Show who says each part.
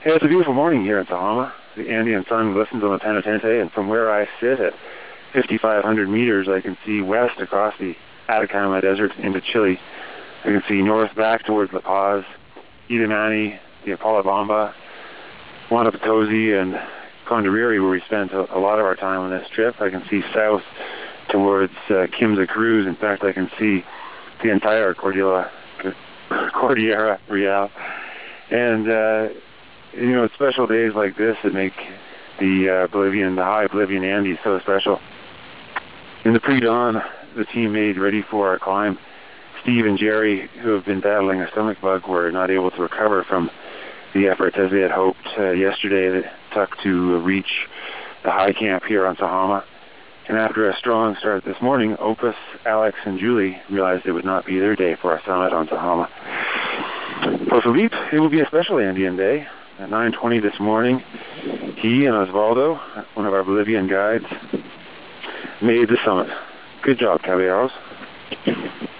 Speaker 1: Hey, it's a beautiful morning here in Tahoma. The Andean sun glistens on the Penitente, and from where I sit at 5,500 meters, I can see west across the Atacama Desert into Chile. I can see north back towards La Paz, Idamani, the Apolobamba, Juana Potosi, and Condoriri, where we spent a lot of our time on this trip. I can see south towards Kimsa Cruz. In fact, I can see the entire Cordillera Real. And it's special days like this that make the high Bolivian Andes so special. In the pre-dawn, the team made ready for our climb. Steve and Jerry, who have been battling a stomach bug, were not able to recover from the efforts as they had hoped yesterday that took to reach the high camp here on Tahoma. And after a strong start this morning, Opus, Alex, and Julie realized it would not be their day for our summit on Tahoma. For Philippe, it will be a special Andean day. At 9:20 this morning, he and Osvaldo, one of our Bolivian guides, made the summit. Good job, caballeros.